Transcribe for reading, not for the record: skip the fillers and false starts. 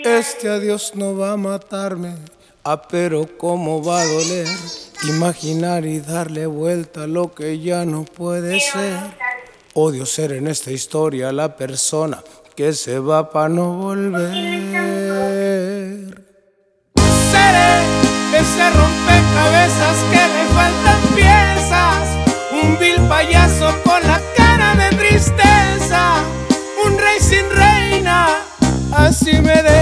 Este adiós no va a matarme, pero cómo va a doler imaginar y darle vuelta a lo que ya no puede ser. Odio ser en esta historia la persona que se va pa' no volver. Seré ese rompecabezas que le faltan piezas, un vil payaso con la cara de tristeza, un rey sin reina, así me